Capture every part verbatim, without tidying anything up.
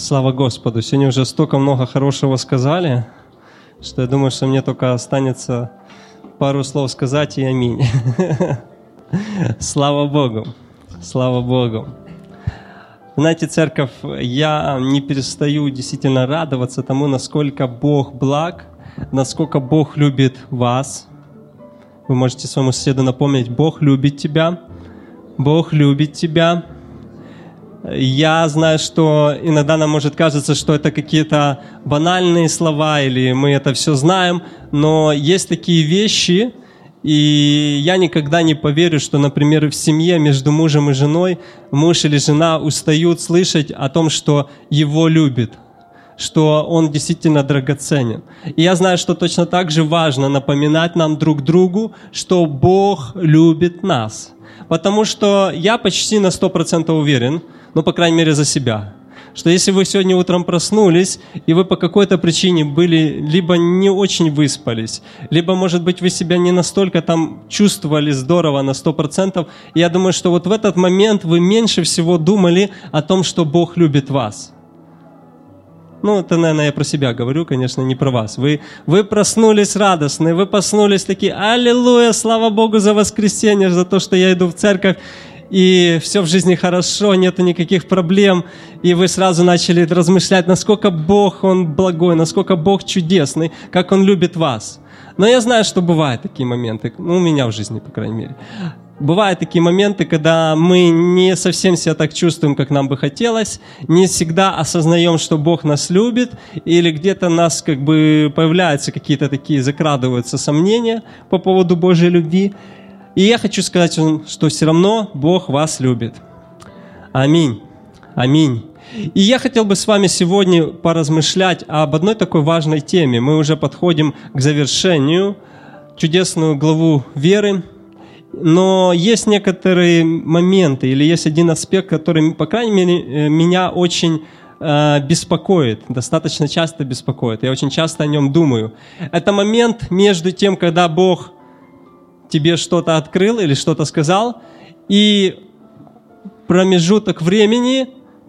Слава Господу! Сегодня уже столько много хорошего сказали, что я думаю, что мне только останется пару слов сказать и аминь. Слава Богу! Слава Богу! Знаете, церковь, я не перестаю действительно радоваться тому, насколько Бог благ, насколько Бог любит вас. Вы можете своему соседу напомнить: Бог любит тебя, Бог любит тебя. Я знаю, что иногда нам может казаться, что это какие-то банальные слова, или мы это все знаем, но есть такие вещи, и я никогда не поверю, что, например, в семье между мужем и женой муж или жена устают слышать о том, что его любит, что он действительно драгоценен. И я знаю, что точно так же важно напоминать нам друг другу, что Бог любит нас. Потому что я почти на сто процентов уверен, ну, по крайней мере, за себя, что если вы сегодня утром проснулись, и вы по какой-то причине были, либо не очень выспались, либо, может быть, вы себя не настолько там чувствовали здорово на сто процентов, я думаю, что вот в этот момент вы меньше всего думали о том, что Бог любит вас. Ну, это, наверное, я про себя говорю, конечно, не про вас. Вы, вы проснулись радостные, вы проснулись такие: аллилуйя, слава Богу за воскресенье, за то, что я иду в церковь, и все в жизни хорошо, нету никаких проблем. И вы сразу начали размышлять, насколько Бог, Он благой, насколько Бог чудесный, как Он любит вас. Но я знаю, что бывают такие моменты, ну, у меня в жизни, по крайней мере. Бывают такие моменты, когда мы не совсем себя так чувствуем, как нам бы хотелось, не всегда осознаем, что Бог нас любит, или где-то у нас как бы появляются какие-то такие, закрадываются сомнения по поводу Божьей любви. И я хочу сказать, что все равно Бог вас любит. Аминь. Аминь. И я хотел бы с вами сегодня поразмышлять об одной такой важной теме. Мы уже подходим к завершению, чудесную главу веры. Но есть некоторые моменты, или есть один аспект, который, по крайней мере, меня очень э, беспокоит, достаточно часто беспокоит. Я очень часто о нем думаю. Это момент между тем, когда Бог тебе что-то открыл или что-то сказал, и промежуток времени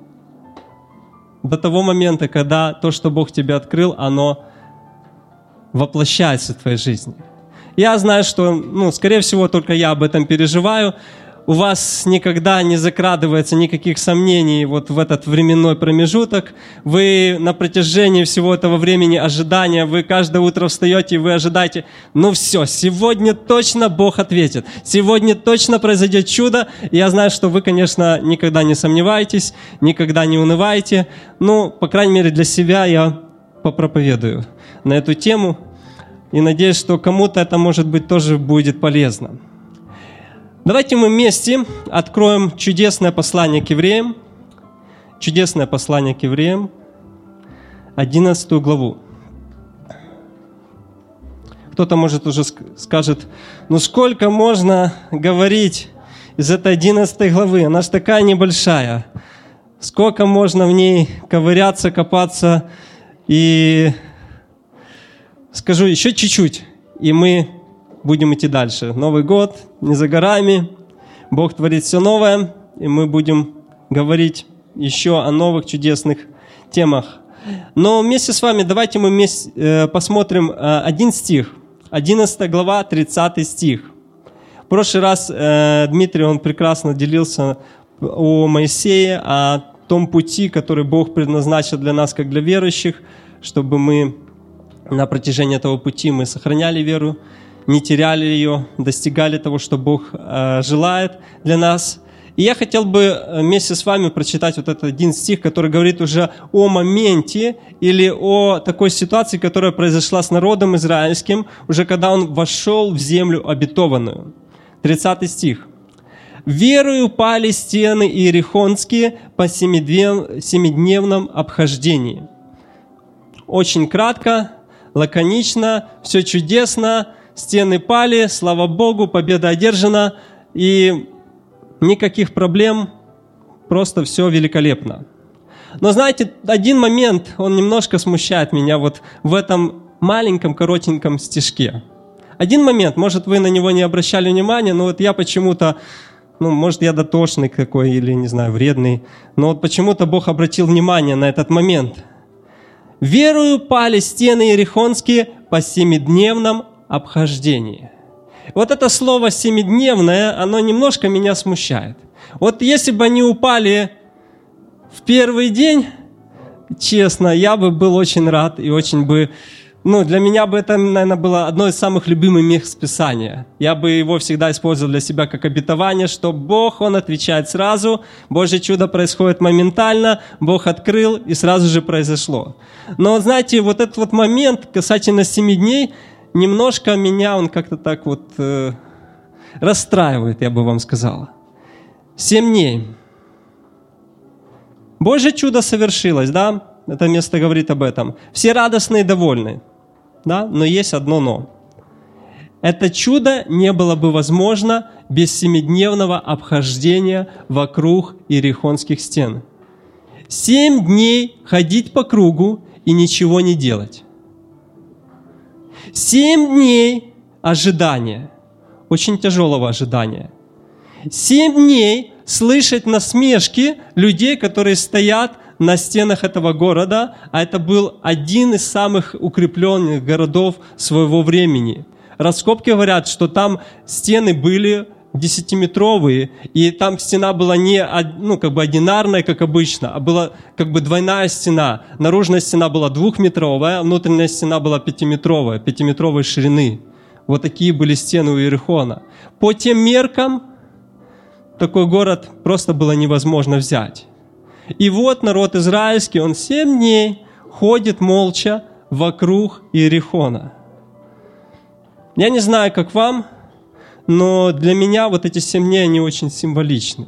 до того момента, когда то, что Бог тебе открыл, оно воплощается в твоей жизни. Я знаю, что, ну, скорее всего, только я об этом переживаю. У вас никогда не закрадывается никаких сомнений вот в этот временной промежуток. Вы на протяжении всего этого времени ожидания, вы каждое утро встаете и вы ожидаете: ну все, сегодня точно Бог ответит, сегодня точно произойдет чудо. И я знаю, что вы, конечно, никогда не сомневаетесь, никогда не унываете. Ну, по крайней мере, для себя я попроповедую на эту тему. И надеюсь, что кому-то это, может быть, тоже будет полезно. Давайте мы вместе откроем чудесное послание к евреям. Чудесное послание к евреям, одиннадцатую главу. Кто-то, может, уже скажет: ну сколько можно говорить из этой одиннадцатой главы? Она же такая небольшая. Сколько можно в ней ковыряться, копаться? И скажу еще чуть-чуть, и мы будем идти дальше. Новый год не за горами, Бог творит все новое, и мы будем говорить еще о новых чудесных темах. Но вместе с вами давайте мы вместе, э, посмотрим э, один стих, одиннадцатая глава, тридцатый стих. В прошлый раз э, Дмитрий, он прекрасно делился о Моисее, о том пути, который Бог предназначил для нас, как для верующих, чтобы мы на протяжении этого пути мы сохраняли веру, не теряли ее, достигали того, что Бог э, желает для нас. И я хотел бы вместе с вами прочитать вот этот один стих, который говорит уже о моменте или о такой ситуации, которая произошла с народом израильским, уже когда он вошел в землю обетованную. тридцатый стих. «Верою пали стены иерихонские по семидневном обхождении». Очень кратко, лаконично, все чудесно, стены пали, слава Богу, победа одержана, и никаких проблем, просто все великолепно. Но знаете, один момент, он немножко смущает меня вот в этом маленьком, коротеньком стишке. Один момент, может, вы на него не обращали внимания, но вот я почему-то, ну, может, я дотошный какой или, не знаю, вредный, но вот почему-то Бог обратил внимание на этот момент. «Верою пали стены иерихонские по семидневном обхождении». Вот это слово «семидневное», оно немножко меня смущает. Вот если бы они упали в первый день, честно, я бы был очень рад и очень бы... Ну, для меня бы это, наверное, было одно из самых любимых мест Писания. Я бы его всегда использовал для себя как обетование, что Бог, Он отвечает сразу, Божье чудо происходит моментально, Бог открыл, и сразу же произошло. Но, знаете, вот этот вот момент касательно семи дней, немножко меня он как-то так вот э, расстраивает, я бы вам сказал. Семь дней. Божье чудо совершилось, да? Это место говорит об этом. Все радостны и довольны. Да? Но есть одно «но». Это чудо не было бы возможно без семидневного обхождения вокруг иерихонских стен. Семь дней ходить по кругу и ничего не делать. Семь дней ожидания, очень тяжелого ожидания. Семь дней слышать насмешки людей, которые стоят на стенах этого города, а это был один из самых укрепленных городов своего времени. Раскопки говорят, что там стены были десятиметровые, и там стена была не ну, как бы одинарная, как обычно, а была как бы двойная стена. Наружная стена была двухметровая, а внутренняя стена была пятиметровая, пятиметровой ширины. Вот такие были стены у Иерихона. По тем меркам такой город просто было невозможно взять. И вот народ израильский, он семь дней ходит молча вокруг Иерихона. Я не знаю, как вам, но для меня вот эти семь дней, они очень символичны.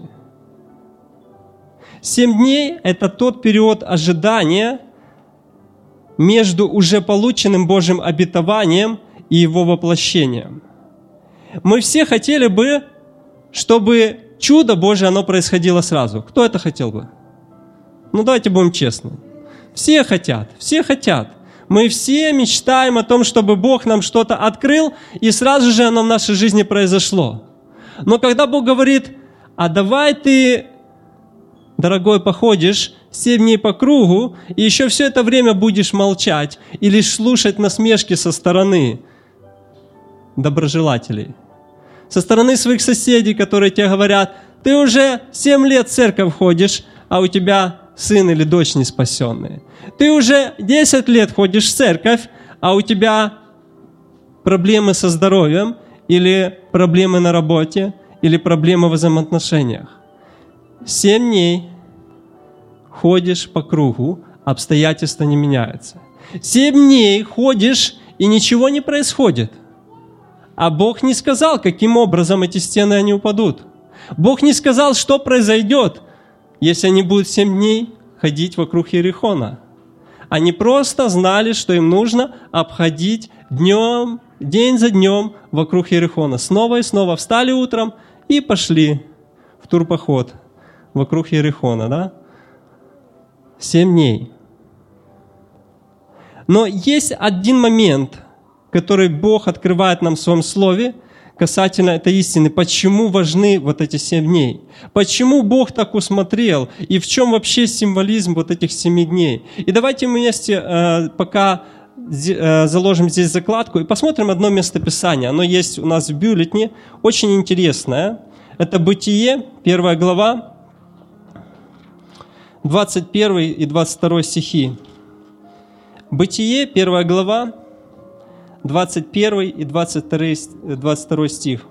Семь дней – это тот период ожидания между уже полученным Божьим обетованием и его воплощением. Мы все хотели бы, чтобы чудо Божие, оно происходило сразу. Кто это хотел бы? Ну, давайте будем честны. Все хотят, все хотят. Мы все мечтаем о том, чтобы Бог нам что-то открыл, и сразу же оно в нашей жизни произошло. Но когда Бог говорит, а давай ты, дорогой, походишь семь дней по кругу, и еще все это время будешь молчать и лишь слушать насмешки со стороны доброжелателей, со стороны своих соседей, которые тебе говорят, ты уже семь лет в церковь ходишь, а у тебя сын или дочь не спасенные. Ты уже десять лет ходишь в церковь, а у тебя проблемы со здоровьем, или проблемы на работе, или проблемы в взаимоотношениях. Семь дней ходишь по кругу, обстоятельства не меняются. Семь дней ходишь, и ничего не происходит. А Бог не сказал, каким образом эти стены они упадут. Бог не сказал, что произойдет, если они будут семь дней ходить вокруг Иерихона. Они просто знали, что им нужно обходить днем, день за днем вокруг Иерихона. Снова и снова встали утром и пошли в турпоход вокруг Иерихона. Да? Семь дней. Но есть один момент, который Бог открывает нам в Своем Слове, касательно этой истины, почему важны вот эти семь дней. Почему Бог так усмотрел, и в чем вообще символизм вот этих семи дней. И давайте мы вместе э, пока э, заложим здесь закладку и посмотрим одно местописание. Оно есть у нас в бюллетне, очень интересное. Это Бытие, первая глава, двадцать первый и двадцать второй стихи. Бытие, первая глава, двадцать первый и двадцать второй стих.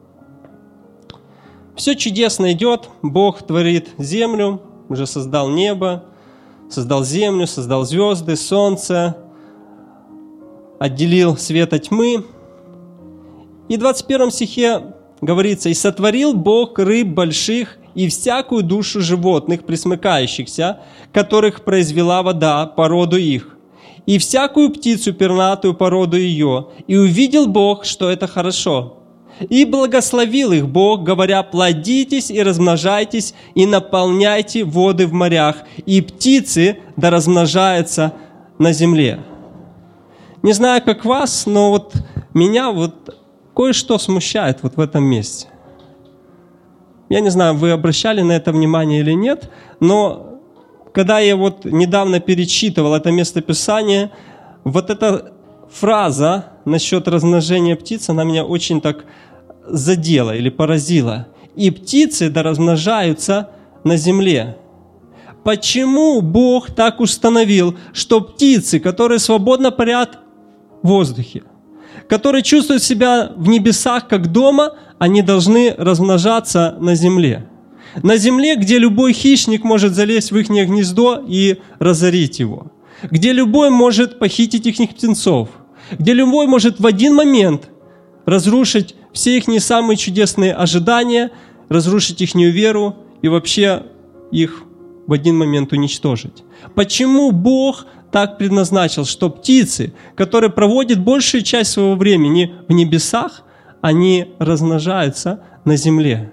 Все чудесно идет, Бог творит землю, уже создал небо, создал землю, создал звезды, солнце, отделил свет от тьмы. И в двадцать первом стихе говорится, «И сотворил Бог рыб больших и всякую душу животных, пресмыкающихся, которых произвела вода по роду их, и всякую птицу пернатую по роду ее. И увидел Бог, что это хорошо. И благословил их Бог, говоря, плодитесь и размножайтесь, и наполняйте воды в морях, и птицы да размножаются на земле». Не знаю, как вас, но вот меня вот кое-что смущает вот в этом месте. я не знаю, вы обращали на это внимание или нет, но когда я вот недавно перечитывал это местописание, вот эта фраза насчет размножения птиц, она меня очень так задела или поразила. «И птицы да размножаются на земле». Почему Бог так установил, что птицы, которые свободно парят в воздухе, которые чувствуют себя в небесах как дома, они должны размножаться на земле? На земле, где любой хищник может залезть в их гнездо и разорить его, где любой может похитить их птенцов, где любой может в один момент разрушить все их не самые чудесные ожидания, разрушить их веру и вообще их в один момент уничтожить. Почему Бог так предназначил, что птицы, которые проводят большую часть своего времени в небесах, они размножаются на земле?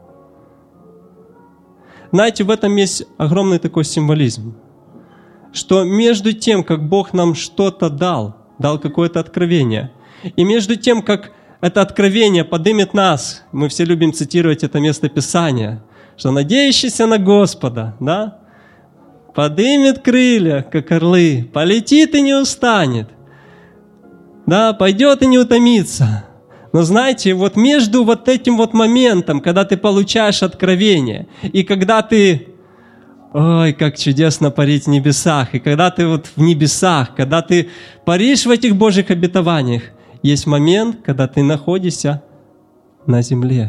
Знаете, в этом есть огромный такой символизм, что между тем, как Бог нам что-то дал, дал какое-то откровение, и между тем, как это откровение поднимет нас, мы все любим цитировать это место Писания, что надеющийся на Господа, да, поднимет крылья, как орлы, полетит и не устанет, да, пойдет и не утомится. Но знаете, вот между вот этим вот моментом, когда ты получаешь откровение, и когда ты, ой, как чудесно парить в небесах, и когда ты вот в небесах, когда ты паришь в этих Божьих обетованиях, есть момент, когда ты находишься на земле.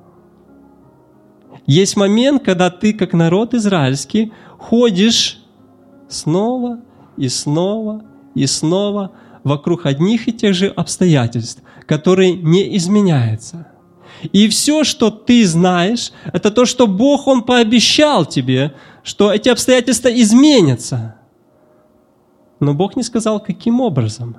Есть момент, когда ты, как народ израильский, ходишь снова и снова и снова вокруг одних и тех же обстоятельств, которые не изменяются. И все, что ты знаешь, это то, что Бог, Он пообещал тебе, что эти обстоятельства изменятся. Но Бог не сказал, каким образом.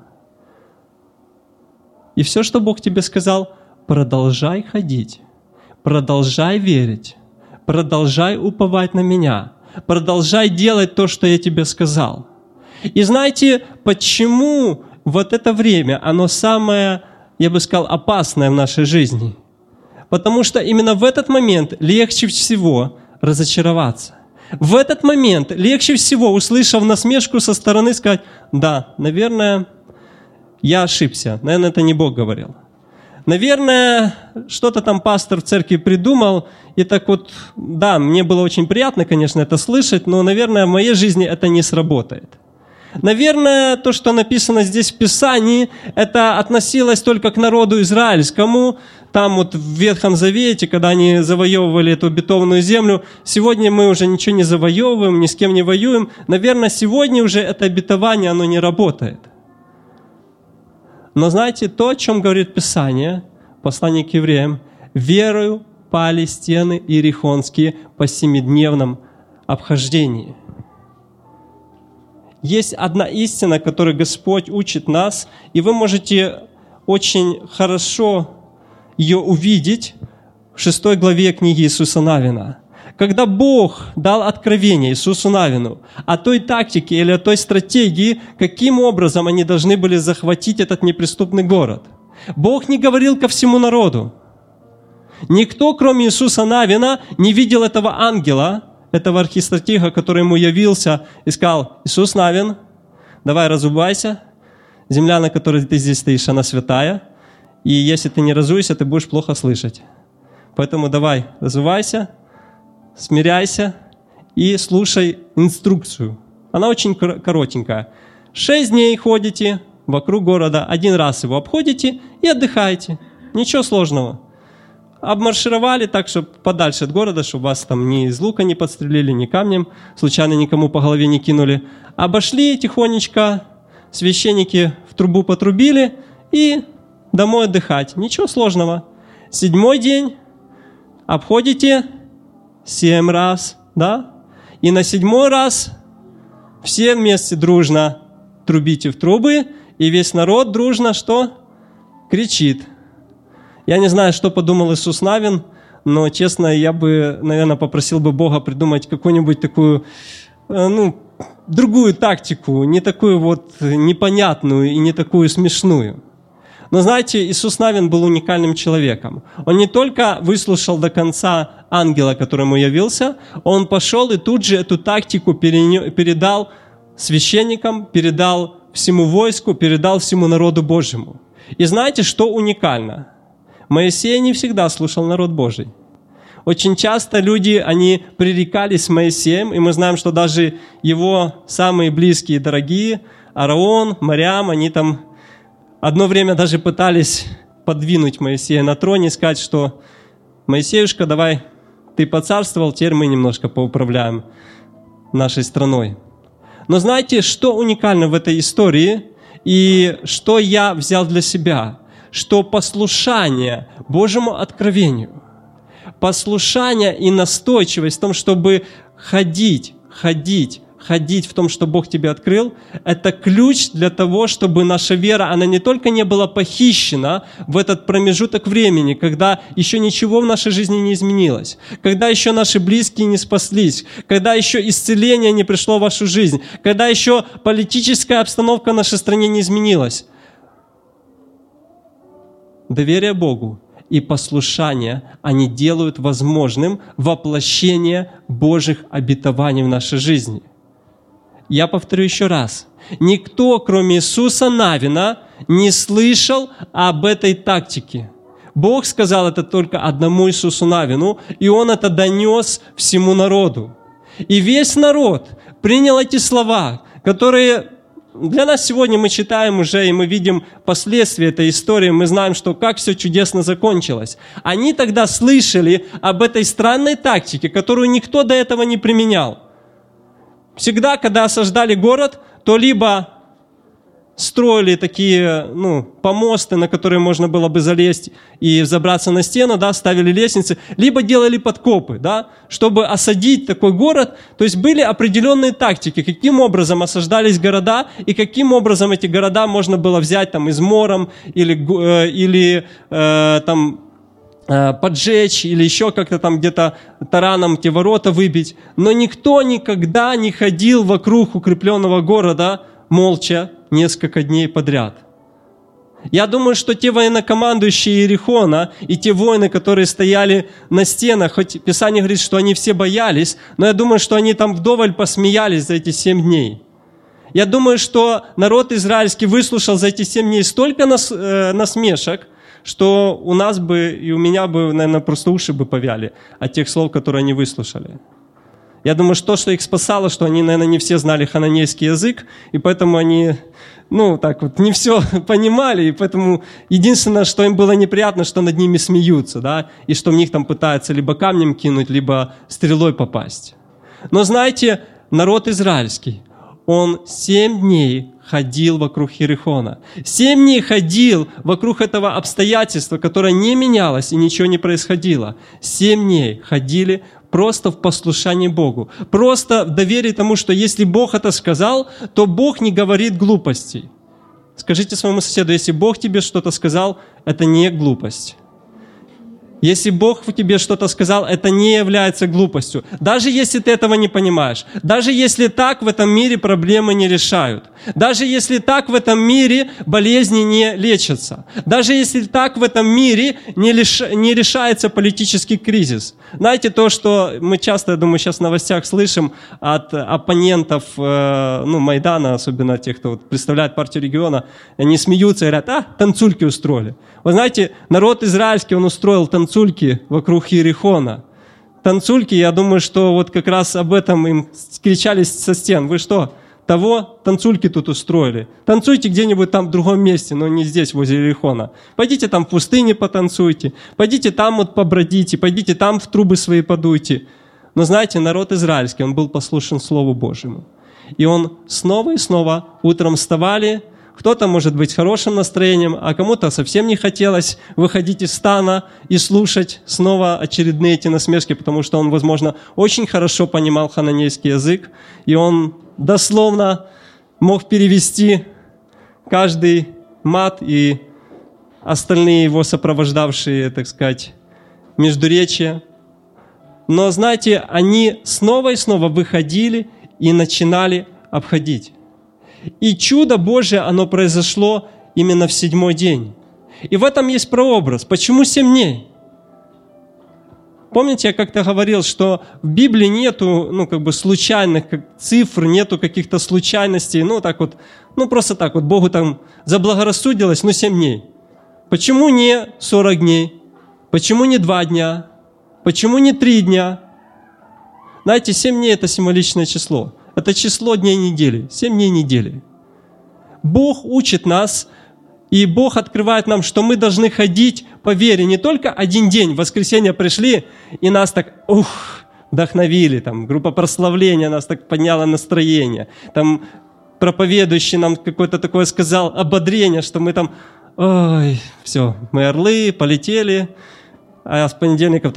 И все, что Бог тебе сказал, продолжай ходить, продолжай верить, продолжай уповать на Меня, продолжай делать то, что я тебе сказал. И знаете, почему вот это время, оно самое, я бы сказал, опасное в нашей жизни? Потому что именно в этот момент легче всего разочароваться. В этот момент легче всего, услышав насмешку со стороны, сказать: да, наверное, я ошибся, наверное, это не Бог говорил. Наверное, что-то там пастор в церкви придумал, и так вот, да, мне было очень приятно, конечно, это слышать, но, наверное, в моей жизни это не сработает. Наверное, то, что написано здесь в Писании, это относилось только к народу израильскому, там вот в Ветхом Завете, когда они завоевывали эту обетованную землю. Сегодня мы уже ничего не завоевываем, ни с кем не воюем. Наверное, сегодня уже это обетование, оно не работает. Но знаете, то, о чем говорит Писание, послание к евреям: «Верою пали стены иерихонские по семидневном обхождении». Есть одна истина, которой Господь учит нас, и вы можете очень хорошо ее увидеть в шестой главе книги Иисуса Навина. Когда Бог дал откровение Иисусу Навину о той тактике или о той стратегии, каким образом они должны были захватить этот неприступный город, Бог не говорил ко всему народу. Никто, кроме Иисуса Навина, не видел этого ангела, этого архистратига, который ему явился и сказал: Иисус Навин, давай разувайся, земля, на которой ты здесь стоишь, она святая, и если ты не разуешься, ты будешь плохо слышать. Поэтому давай, разувайся, смиряйся и слушай инструкцию. Она очень коротенькая. Шесть дней ходите вокруг города, один раз его обходите и отдыхаете. Ничего сложного. Обмаршировали так, чтобы подальше от города, чтобы вас там ни из лука не подстрелили, ни камнем, случайно никому по голове не кинули. Обошли тихонечко, священники в трубу потрубили и домой отдыхать. Ничего сложного. Седьмой день обходите семь раз, да? И на седьмой раз все вместе дружно трубите в трубы, и весь народ дружно что? Кричит. Я не знаю, что подумал Иисус Навин, но, честно, я бы, наверное, попросил бы Бога придумать какую-нибудь такую, ну, другую тактику, не такую вот непонятную и не такую смешную. Но знаете, Иисус Навин был уникальным человеком. Он не только выслушал до конца ангела, который ему явился, он пошел и тут же эту тактику передал священникам, передал всему войску, передал всему народу Божьему. И знаете, что уникально? Моисей не всегда слушал народ Божий. Очень часто люди, они пререкались с Моисеем, и мы знаем, что даже его самые близкие и дорогие, Ааron, Марьям, они там одно время даже пытались подвинуть Моисея на троне и сказать, что «Моисеюшка, давай, ты поцарствовал, теперь мы немножко поуправляем нашей страной». Но знаете, что уникально в этой истории и что я взял для себя? Что послушание Божьему откровению, послушание и настойчивость в том, чтобы ходить, ходить, ходить в том, что Бог тебе открыл, это ключ для того, чтобы наша вера, она не только не была похищена в этот промежуток времени, когда еще ничего в нашей жизни не изменилось, когда еще наши близкие не спаслись, когда еще исцеление не пришло в вашу жизнь, когда еще политическая обстановка в нашей стране не изменилась. Доверие Богу и послушание, они делают возможным воплощение Божьих обетований в нашей жизни. Я повторю еще раз. Никто, кроме Иисуса Навина, не слышал об этой тактике. Бог сказал это только одному Иисусу Навину, и Он это донес всему народу. И весь народ принял эти слова, которые для нас сегодня мы читаем уже, и мы видим последствия этой истории, мы знаем, что как все чудесно закончилось. Они тогда слышали об этой странной тактике, которую никто до этого не применял. Всегда, когда осаждали город, то либо строили такие, ну, помосты, на которые можно было бы залезть и забраться на стену, да, ставили лестницы, либо делали подкопы, да, чтобы осадить такой город. То есть были определенные тактики, каким образом осаждались города и каким образом эти города можно было взять там измором или, э, или э, там поджечь или еще как-то там где-то тараном те ворота выбить. Но никто никогда не ходил вокруг укрепленного города молча несколько дней подряд. Я думаю, что те военнокомандующие Иерихона и те воины, которые стояли на стенах, хоть Писание говорит, что они все боялись, но я думаю, что они там вдоволь посмеялись за эти семь дней. Я думаю, что народ израильский выслушал за эти семь дней столько нас, э, насмешек, что у нас бы и у меня бы, наверное, просто уши бы повяли от тех слов, которые они выслушали. Я думаю, что то, что их спасало, что они, наверное, не все знали хананейский язык, и поэтому они, ну, так вот, не все понимали, и поэтому единственное, что им было неприятно, что над ними смеются, да, и что в них там пытаются либо камнем кинуть, либо стрелой попасть. Но знаете, народ израильский, он семь дней ходил вокруг Иерихона. Семь дней ходил вокруг этого обстоятельства, которое не менялось и ничего не происходило. Семь дней ходили просто в послушании Богу. Просто в доверии тому, что если Бог это сказал, то Бог не говорит глупостей. Скажите своему соседу, если Бог тебе что-то сказал, это не глупость. Если Бог тебе что-то сказал, это не является глупостью. Даже если ты этого не понимаешь. Даже если так в этом мире проблемы не решают. Даже если так в этом мире болезни не лечатся. Даже если так в этом мире не, лиш... не решается политический кризис. Знаете, то, что мы часто, я думаю, сейчас в новостях слышим от оппонентов э, ну, Майдана, особенно тех, кто вот представляет партию региона, они смеются и говорят, а, танцульки устроили. Вы знаете, народ израильский, он устроил танцульки вокруг Иерихона. Танцульки, я думаю, что вот как раз об этом им кричали со стен. Вы что, того танцульки тут устроили? Танцуйте где-нибудь там в другом месте, но не здесь, возле Иерихона. Пойдите там в пустыне потанцуйте, пойдите там вот побродите, пойдите там в трубы свои подуйте. Но знаете, народ израильский, он был послушен Слову Божьему. И он снова и снова утром вставали. Кто-то, может быть, с хорошим настроением, а кому-то совсем не хотелось выходить из стана и слушать снова очередные эти насмешки, потому что он, возможно, очень хорошо понимал хананейский язык, и он дословно мог перевести каждый мат и остальные его сопровождавшие, так сказать, междуречия. Но, знаете, они снова и снова выходили и начинали обходить. И чудо Божие, оно произошло именно в седьмой день. И в этом есть прообраз. Почему семь дней? Помните, я как-то говорил, что в Библии нету, ну, как бы случайных цифр, нету каких-то случайностей, ну, так вот, ну, просто так вот, Богу там заблагорассудилось, ну, семь дней. Почему не сорок дней? Почему не два дня? Почему не три дня? Знаете, семь дней – это символичное число. Это число дней недели, семь дней недели. Бог учит нас, и Бог открывает нам, что мы должны ходить по вере. Не только один день, в воскресенье пришли, и нас так, ух, вдохновили, там, группа прославления нас так подняла настроение. Там проповедующий нам какое-то такое сказал ободрение, что мы там, ой, все, мы орлы, полетели, а с понедельника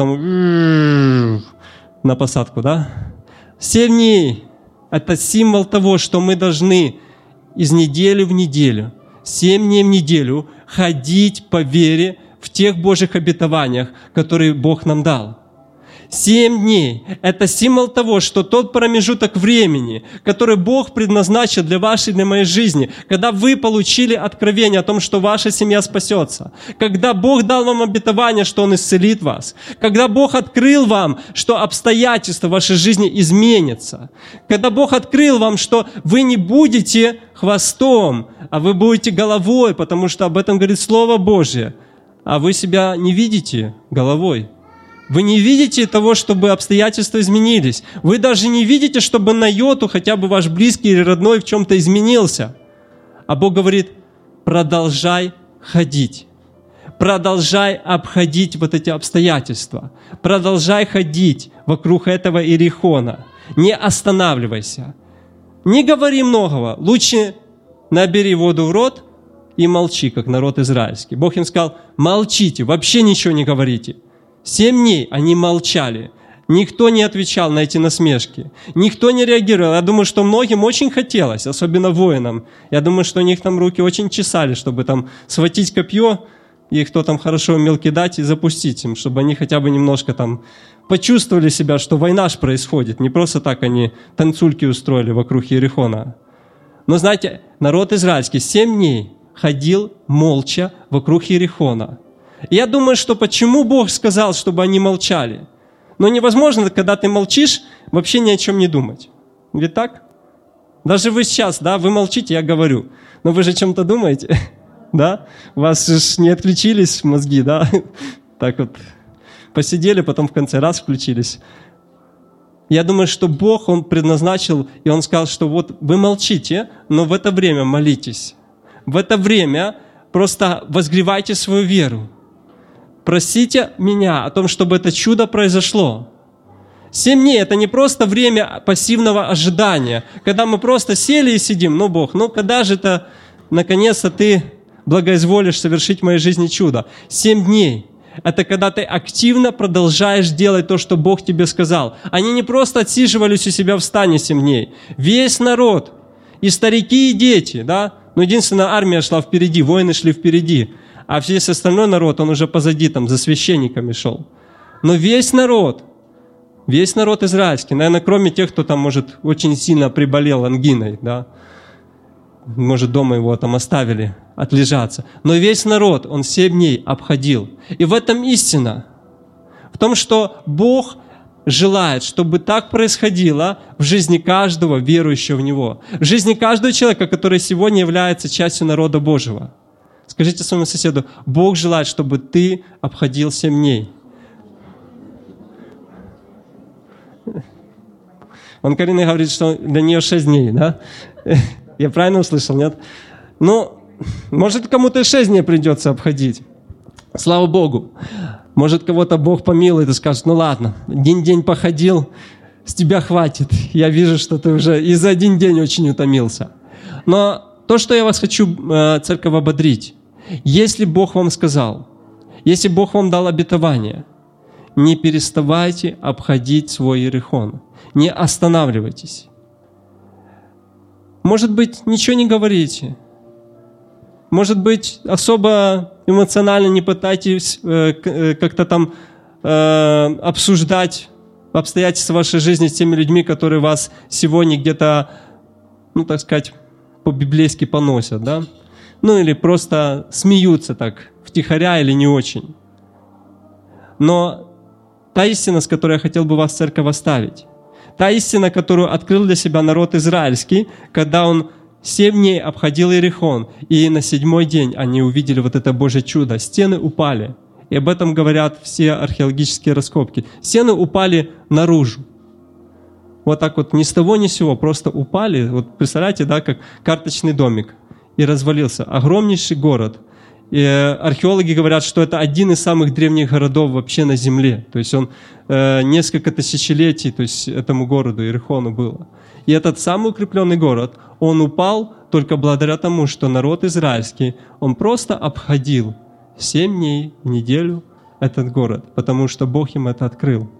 там на посадку, да? Семь дней – это символ того, что мы должны из недели в неделю, семь дней в неделю ходить по вере в тех Божьих обетованиях, которые Бог нам дал. Семь дней – это символ того, что тот промежуток времени, который Бог предназначил для вашей, для моей жизни, когда вы получили откровение о том, что ваша семья спасется, когда Бог дал вам обетование, что Он исцелит вас, когда Бог открыл вам, что обстоятельства вашей жизни изменятся, когда Бог открыл вам, что вы не будете хвостом, а вы будете головой, потому что об этом говорит Слово Божье, а вы себя не видите головой. Вы не видите того, чтобы обстоятельства изменились. Вы даже не видите, чтобы на йоту хотя бы ваш близкий или родной в чем-то изменился. А Бог говорит, продолжай ходить. Продолжай обходить вот эти обстоятельства. Продолжай ходить вокруг этого Иерихона. Не останавливайся. Не говори многого. Лучше набери воду в рот и молчи, как народ израильский. Бог им сказал, молчите, вообще ничего не говорите. Семь дней они молчали. Никто не отвечал на эти насмешки. Никто не реагировал. Я думаю, что многим очень хотелось, особенно воинам. Я думаю, что у них там руки очень чесали, чтобы там схватить копье, и кто там хорошо умел кидать, и запустить им, чтобы они хотя бы немножко там почувствовали себя, что война ж происходит. Не просто так они танцульки устроили вокруг Иерихона. Но знаете, народ израильский семь дней ходил молча вокруг Иерихона. Я думаю, что почему Бог сказал, чтобы они молчали? Но невозможно, когда ты молчишь, вообще ни о чем не думать. Ведь так? Даже вы сейчас, да, вы молчите, я говорю. Но вы же о чем-то думаете, да? У вас же не отключились мозги, да? Так вот, посидели, потом в конце раз включились. Я думаю, что Бог, Он предназначил, и Он сказал, что вот вы молчите, но в это время молитесь. В это время просто возгревайте свою веру. Просите меня о том, чтобы это чудо произошло. Семь дней – это не просто время пассивного ожидания, когда мы просто сели и сидим. Ну, Бог, ну когда же это, наконец-то, Ты благоизволишь совершить в моей жизни чудо? Семь дней – это когда ты активно продолжаешь делать то, что Бог тебе сказал. Они не просто отсиживались у себя в стане семь дней. Весь народ, и старики, и дети, да? Но единственная армия шла впереди, воины шли впереди. А весь остальной народ, он уже позади, там, за священниками шел. Но весь народ, весь народ израильский, наверное, кроме тех, кто там, может, очень сильно приболел ангиной, да, может, дома его там оставили отлежаться. Но весь народ, он семь дней обходил. И в этом истина. В том, что Бог желает, чтобы так происходило в жизни каждого верующего в Него. В жизни каждого человека, который сегодня является частью народа Божьего. Скажите своему соседу, Бог желает, чтобы ты обходил семь дней. Он Карина говорит, что для нее шесть дней, да? Я правильно услышал, нет? Ну, может, кому-то и шесть дней придется обходить. Слава Богу. Может, кого-то Бог помилует и скажет, ну ладно, один день походил, с тебя хватит. Я вижу, что ты уже и за один день очень утомился. Но то, что я вас хочу, церковь, ободрить. Если Бог вам сказал, если Бог вам дал обетование, не переставайте обходить свой Иерихон. Не останавливайтесь. Может быть, ничего не говорите. Может быть, особо эмоционально не пытайтесь э, как-то там э, обсуждать обстоятельства вашей жизни с теми людьми, которые вас сегодня где-то, ну, так сказать, по-библейски поносят, да? ну или просто смеются так, втихаря или не очень. Но та истина, с которой я хотел бы вас, церковь, оставить, та истина, которую открыл для себя народ израильский, когда он семь дней обходил Иерихон, и на седьмой день они увидели вот это Божье чудо. Стены упали. И об этом говорят все археологические раскопки. Стены упали наружу. Вот так вот ни с того ни с сего, просто упали. Вот представляете, да, как карточный домик. И развалился. Огромнейший город. И археологи говорят, что это один из самых древних городов вообще на земле. То есть он э, несколько тысячелетий, то есть этому городу, Иерихону, было. И этот самый укрепленный город, он упал только благодаря тому, что народ израильский, он просто обходил семь дней в неделю этот город, потому что Бог им это открыл.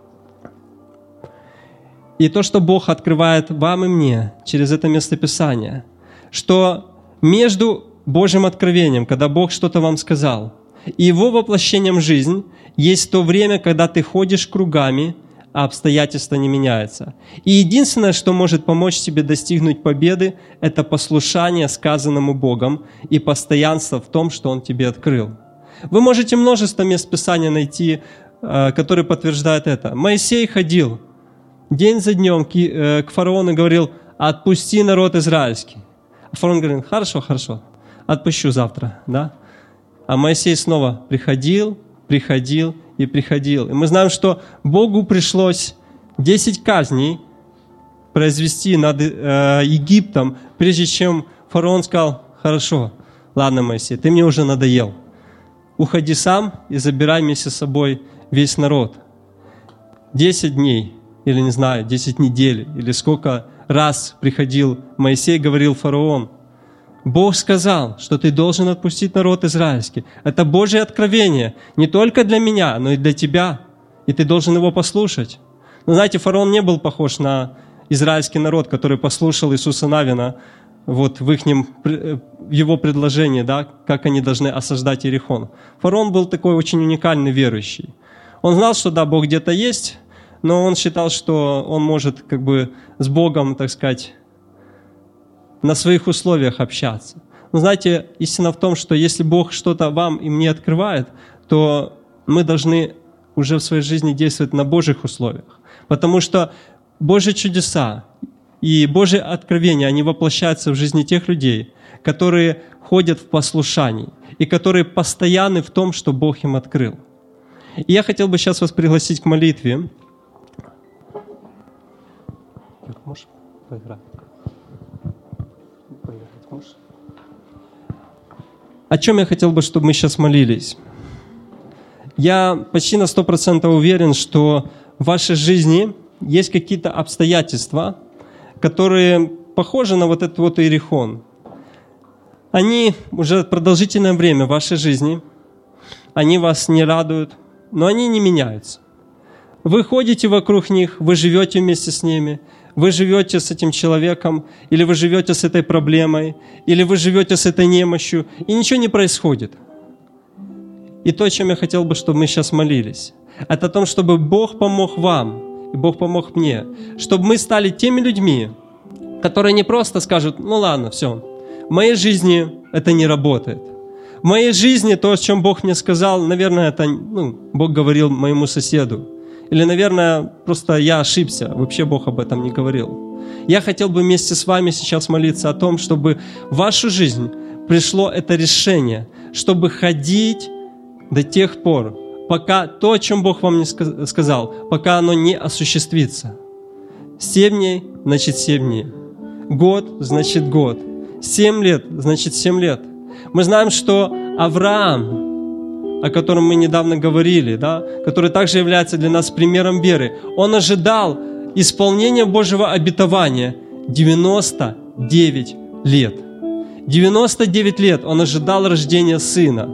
И то, что Бог открывает вам и мне через это местописание, что между Божьим откровением, когда Бог что-то вам сказал, и Его воплощением в жизнь, есть то время, когда ты ходишь кругами, а обстоятельства не меняются. И единственное, что может помочь тебе достигнуть победы, это послушание сказанному Богом и постоянство в том, что Он тебе открыл. Вы можете множество мест Писания найти, которые подтверждают это. Моисей ходил день за днем к фараону и говорил: «Отпусти народ израильский». А фараон говорит: «Хорошо, хорошо, отпущу завтра». Да? А Моисей снова приходил, приходил и приходил. И мы знаем, что Богу пришлось десять казней произвести над э, Египтом, прежде чем фараон сказал: «Хорошо, ладно, Моисей, ты мне уже надоел. Уходи сам и забирай вместе с собой весь народ». Десять дней, или не знаю, десять недель, или сколько раз приходил Моисей, говорил фараон: Бог сказал, что ты должен отпустить народ израильский. Это Божье откровение не только для меня, но и для тебя. И ты должен его послушать. Но знаете, фараон не был похож на израильский народ, который послушал Иисуса Навина вот в, ихнем, в его предложении, да, как они должны осаждать Иерихон. Фараон был такой очень уникальный верующий. Он знал, что да, Бог где-то есть, но он считал, что он может как бы с Богом, так сказать, на своих условиях общаться. Но знаете, истина в том, что если Бог что-то вам и мне открывает, то мы должны уже в своей жизни действовать на Божьих условиях. Потому что Божьи чудеса и Божьи откровения, они воплощаются в жизни тех людей, которые ходят в послушании и которые постоянны в том, что Бог им открыл. И я хотел бы сейчас вас пригласить к молитве. Можешь поиграть? О чем я хотел бы, чтобы мы сейчас молились? Я почти на сто процентов уверен, что в вашей жизни есть какие-то обстоятельства, которые похожи на вот этот вот Иерихон. Они уже продолжительное время в вашей жизни, они вас не радуют, но они не меняются. Вы ходите вокруг них, вы живете вместе с ними, вы живете с этим человеком, или вы живете с этой проблемой, или вы живете с этой немощью, и ничего не происходит. И то, о чем я хотел бы, чтобы мы сейчас молились, это о том, чтобы Бог помог вам, и Бог помог мне, чтобы мы стали теми людьми, которые не просто скажут: ну ладно, все, в моей жизни это не работает. В моей жизни то, о чем Бог мне сказал, наверное, это ну, Бог говорил моему соседу. Или, наверное, просто я ошибся, вообще Бог об этом не говорил. Я хотел бы вместе с вами сейчас молиться о том, чтобы в вашу жизнь пришло это решение, чтобы ходить до тех пор, пока то, о чем Бог вам не сказал, пока оно не осуществится. Семь дней, значит семь дней. Год, значит год. Семь лет, значит семь лет. Мы знаем, что Авраам, о котором мы недавно говорили, да, который также является для нас примером веры, он ожидал исполнения Божьего обетования девяносто девять лет. девяносто девять лет он ожидал рождения сына.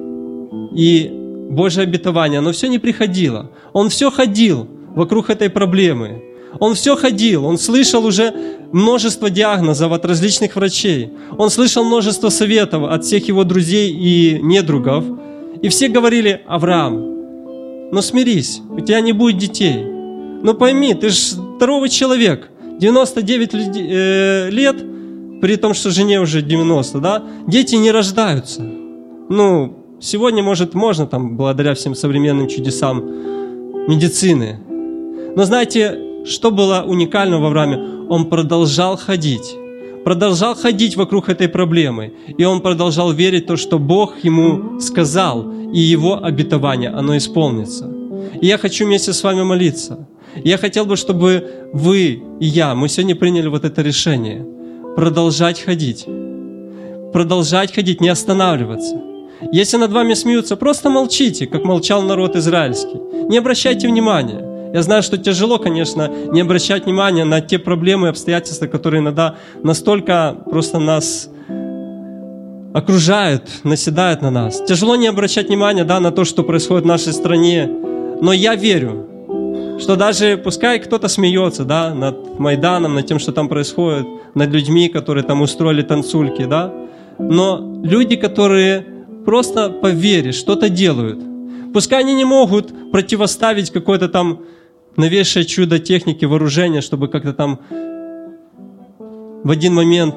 И Божье обетование, оно все не приходило. Он все ходил вокруг этой проблемы. Он все ходил, он слышал уже множество диагнозов от различных врачей. Он слышал множество советов от всех его друзей и недругов. И все говорили: Авраам, ну смирись, у тебя не будет детей. Ну пойми, ты же здоровый человек, девяносто девять лет, при том, что жене уже девяносто, да, дети не рождаются. Ну, сегодня, может, можно, там, благодаря всем современным чудесам медицины. Но знаете, что было уникально в Аврааме? Он продолжал ходить. Продолжал ходить вокруг этой проблемы. И он продолжал верить в то, что Бог ему сказал, и его обетование, оно исполнится. И я хочу вместе с вами молиться. Я хотел бы, чтобы вы и я, мы сегодня приняли вот это решение. Продолжать ходить. Продолжать ходить, не останавливаться. Если над вами смеются, просто молчите, как молчал народ израильский. Не обращайте внимания. Я знаю, что тяжело, конечно, не обращать внимания на те проблемы и обстоятельства, которые иногда настолько просто нас окружают, наседают на нас. Тяжело не обращать внимания, да, на то, что происходит в нашей стране. Но я верю, что даже пускай кто-то смеется, да, над Майданом, над тем, что там происходит, над людьми, которые там устроили танцульки, да, но люди, которые просто по вере что-то делают, пускай они не могут противоставить какое-то там новейшее чудо техники, вооружения, чтобы как-то там в один момент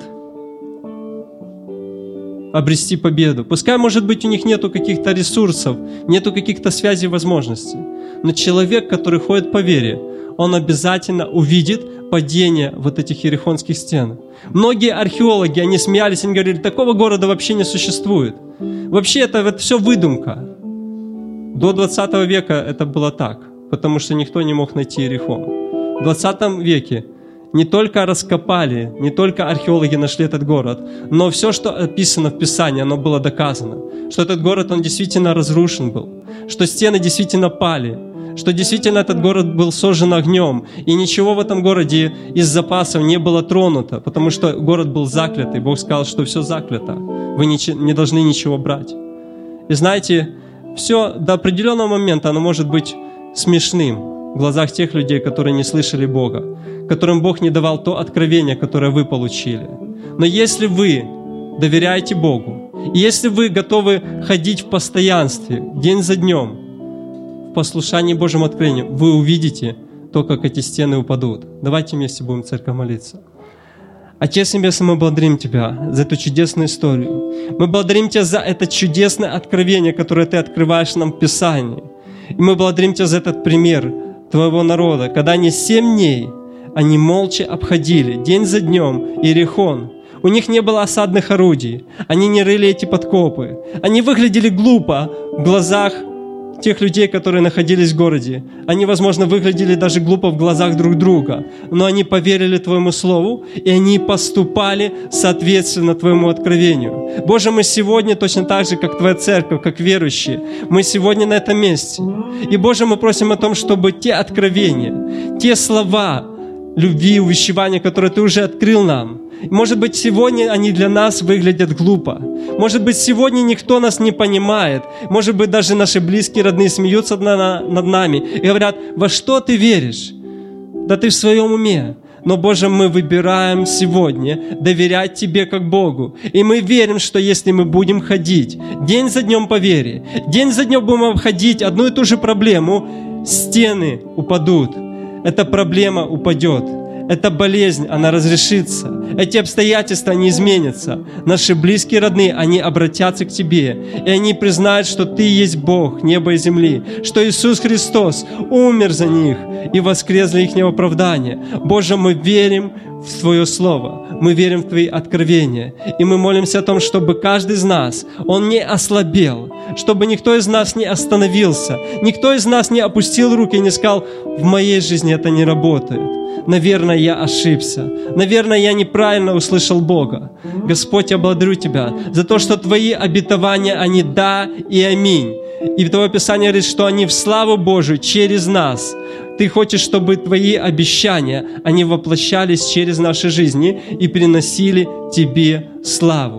обрести победу. Пускай, может быть, у них нету каких-то ресурсов, нету каких-то связей, возможностей. Но человек, который ходит по вере, он обязательно увидит падение вот этих иерихонских стен. Многие археологи, они смеялись, они говорили, такого города вообще не существует. Вообще это вот все выдумка. До двадцатого века это было так, потому что никто не мог найти Иерихон. В двадцатом веке не только раскопали, не только археологи нашли этот город, но все, что описано в Писании, оно было доказано. Что этот город, он действительно разрушен был, что стены действительно пали, что действительно этот город был сожжен огнем, и ничего в этом городе из запасов не было тронуто, потому что город был заклятый. Бог сказал, что все заклято, вы не должны ничего брать. И знаете, все до определенного момента оно может быть смешным в глазах тех людей, которые не слышали Бога, которым Бог не давал то откровение, которое вы получили. Но если вы доверяете Богу, и если вы готовы ходить в постоянстве, день за днем, в послушании Божьему откровению, вы увидите то, как эти стены упадут. Давайте вместе будем, церковь, молиться. Отец Небесный, мы благодарим Тебя за эту чудесную историю. Мы благодарим Тебя за это чудесное откровение, которое Ты открываешь нам в Писании. И мы благодарим Тебя за этот пример Твоего народа, когда они семь дней, они молча обходили день за днем Иерихон. У них не было осадных орудий, они не рыли эти подкопы. Они выглядели глупо в глазах тех людей, которые находились в городе. Они, возможно, выглядели даже глупо в глазах друг друга, но они поверили Твоему Слову, и они поступали соответственно Твоему откровению. Боже, мы сегодня точно так же, как Твоя церковь, как верующие, мы сегодня на этом месте. И, Боже, мы просим о том, чтобы те откровения, те слова любви, увещевания, которые Ты уже открыл нам, может быть, сегодня они для нас выглядят глупо. Может быть, сегодня никто нас не понимает. Может быть, даже наши близкие, родные смеются над нами и говорят, во что ты веришь? Да ты в своем уме. Но, Боже, мы выбираем сегодня доверять Тебе как Богу. И мы верим, что если мы будем ходить день за днем по вере, день за днем будем обходить одну и ту же проблему, стены упадут. Эта проблема упадет. Эта болезнь, она разрешится. Эти обстоятельства, они изменятся. Наши близкие, родные, они обратятся к Тебе. И они признают, что Ты есть Бог неба и земли. Что Иисус Христос умер за них и воскрес для их оправдания. Боже, мы верим в Твое Слово. Мы верим в Твои откровения. И мы молимся о том, чтобы каждый из нас, он не ослабел. Чтобы никто из нас не остановился. Никто из нас не опустил руки и не сказал, в моей жизни это не работает. Наверное, я ошибся. Наверное, я неправильно услышал Бога. Господь, я благодарю Тебя за то, что Твои обетования, они да и аминь. И Твое Писание говорит, что они в славу Божию через нас. Ты хочешь, чтобы Твои обещания, они воплощались через наши жизни и приносили Тебе славу.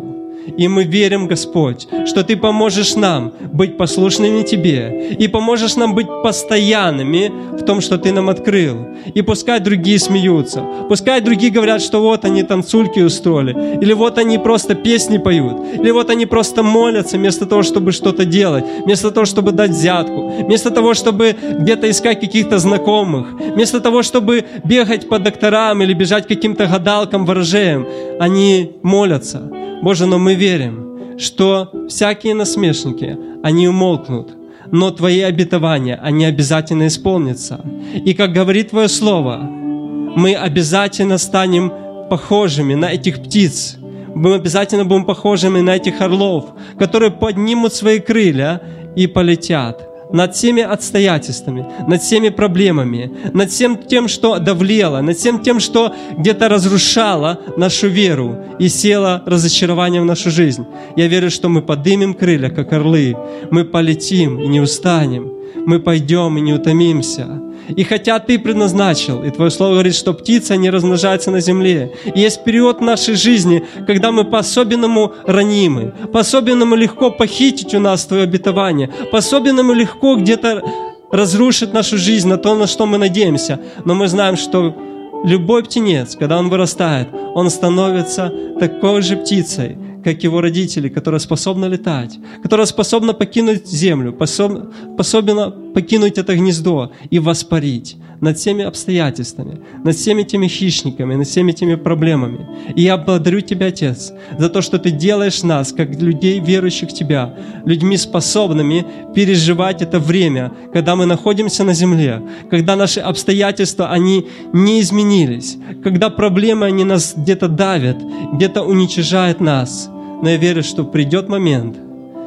И мы верим, Господь, что Ты поможешь нам быть послушными Тебе и поможешь нам быть постоянными в том, что Ты нам открыл. И пускай другие смеются, пускай другие говорят, что вот они танцульки устроили, или вот они просто песни поют, или вот они просто молятся вместо того, чтобы что-то делать, вместо того, чтобы дать взятку, вместо того, чтобы где-то искать каких-то знакомых, вместо того, чтобы бегать по докторам или бежать к каким-то гадалкам, ворожеям, они молятся. Боже, но мы верим, что всякие насмешники, они умолкнут, но Твои обетования, они обязательно исполнятся. И как говорит Твое Слово, мы обязательно станем похожими на этих птиц. Мы обязательно будем похожими на этих орлов, которые поднимут свои крылья и полетят над всеми обстоятельствами, над всеми проблемами, над всем тем, что давлело, над всем тем, что где-то разрушало нашу веру и село разочарование в нашу жизнь. Я верю, что мы поднимем крылья, как орлы, мы полетим и не устанем, мы пойдем и не утомимся. И хотя Ты предназначил, и Твое Слово говорит, что птицы не размножаются на земле, и есть период нашей жизни, когда мы по-особенному ранимы, по-особенному легко похитить у нас Твое обетование, по-особенному легко где-то разрушить нашу жизнь на то, на что мы надеемся. Но мы знаем, что любой птенец, когда он вырастает, он становится такой же птицей, как его родители, которая способна летать, которая способна покинуть землю, способна покинуть это гнездо и воспарить над всеми обстоятельствами, над всеми теми хищниками, над всеми теми проблемами. И я благодарю Тебя, Отец, за то, что Ты делаешь нас, как людей, верующих в Тебя, людьми, способными переживать это время, когда мы находимся на земле, когда наши обстоятельства, они не изменились, когда проблемы, они нас где-то давят, где-то уничижают нас. Но я верю, что придет момент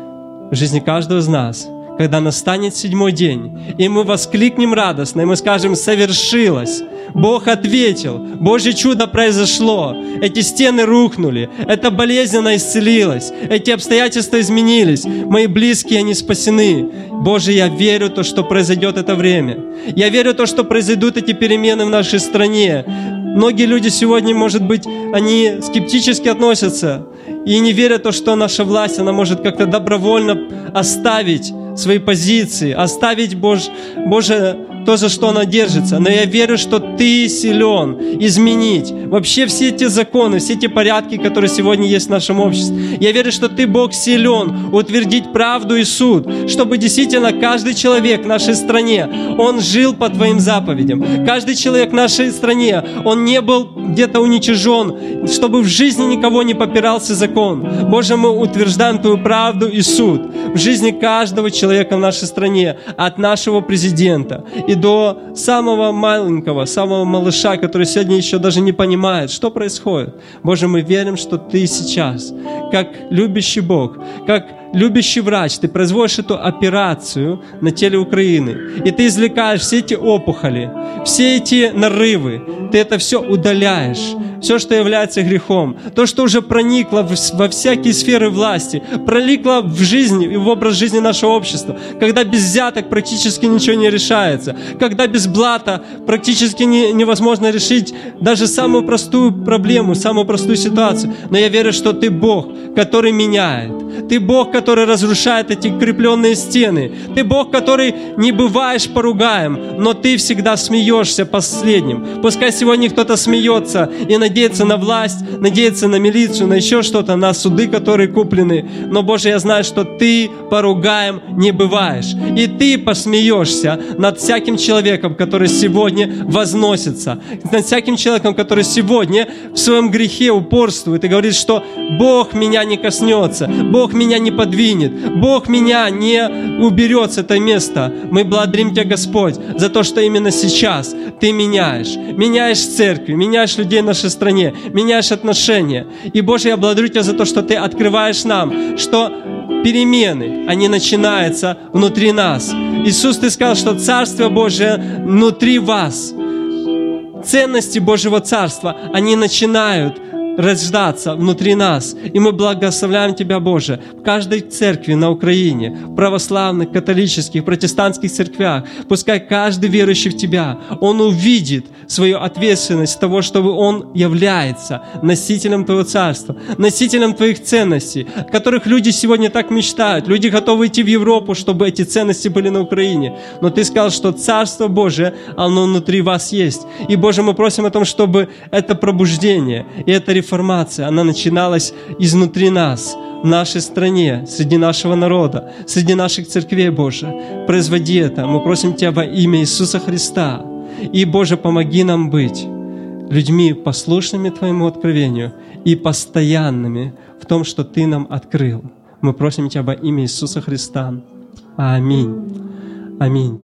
в жизни каждого из нас, когда настанет седьмой день, и мы воскликнем радостно, и мы скажем: «Совершилось! Бог ответил! Божье чудо произошло! Эти стены рухнули! Эта болезнь, она исцелилась! Эти обстоятельства изменились! Мои близкие, они спасены! Боже, я верю в то, что произойдет это время! Я верю в то, что произойдут эти перемены в нашей стране!» Многие люди сегодня, может быть, они скептически относятся и не верят в то, что наша власть, она может как-то добровольно оставить свои позиции, оставить, Боже, Боже, то, за что она держится. Но я верю, что Ты силен изменить вообще все те законы, все те порядки, которые сегодня есть в нашем обществе. Я верю, что Ты, Бог, силен утвердить правду и суд, чтобы действительно каждый человек в нашей стране, он жил по Твоим заповедям. Каждый человек в нашей стране, он не был где-то уничижен, чтобы в жизни никого не попирался закон. Боже, мы утверждаем Твою правду и суд в жизни каждого человека в нашей стране, от нашего президента и до самого маленького, самого малыша, который сегодня еще даже не понимает, что происходит. Боже, мы верим, что Ты сейчас, как любящий Бог, как любящий врач, Ты производишь эту операцию на теле Украины, и Ты извлекаешь все эти опухоли, все эти нарывы, Ты это все удаляешь, все, что является грехом, то, что уже проникло во всякие сферы власти, проникло в жизнь и в образ жизни нашего общества, когда без взяток практически ничего не решается, когда без блата практически не, невозможно решить даже самую простую проблему, самую простую ситуацию. Но я верю, что Ты Бог, который меняет, Ты Бог, который разрушает эти крепленные стены, Ты Бог, который не бываешь поругаем, но Ты всегда смеешься последним. Пускай сегодня кто-то смеется и надеется на власть, надеется на милицию, на еще что-то, на суды, которые куплены. Но, Боже, я знаю, что Ты поругаем не бываешь. И Ты посмеешься над всяким человеком, который сегодня возносится, над всяким человеком, который сегодня в своем грехе упорствует и говорит, что Бог меня не коснется, Бог меня не подвинет, Бог меня не уберет с этого места. Мы благодарим Тебя, Господь, за то, что именно сейчас Ты меняешь, меняешь церкви, меняешь людей в нашей стране, меняешь отношения. И, Боже, я благодарю Тебя за то, что Ты открываешь нам, что перемены, они начинаются внутри нас. Иисус, Ты сказал, что Царство Божие внутри вас. Ценности Божьего Царства, они начинают рождаться внутри нас. И мы благословляем Тебя, Боже, в каждой церкви на Украине, в православных, католических, протестантских церквях. Пускай каждый верующий в Тебя, он увидит свою ответственность того, чтобы он является носителем Твоего Царства, носителем Твоих ценностей, о которых люди сегодня так мечтают. Люди готовы идти в Европу, чтобы эти ценности были на Украине. Но Ты сказал, что Царство Божие, оно внутри вас есть. И, Боже, мы просим о том, чтобы это пробуждение и эта реформация, она начиналась изнутри нас, в нашей стране, среди нашего народа, среди наших церквей, Боже. Производи это. Мы просим Тебя во имя Иисуса Христа. И, Боже, помоги нам быть людьми, послушными Твоему откровению и постоянными в том, что Ты нам открыл. Мы просим Тебя во имя Иисуса Христа. Аминь. Аминь.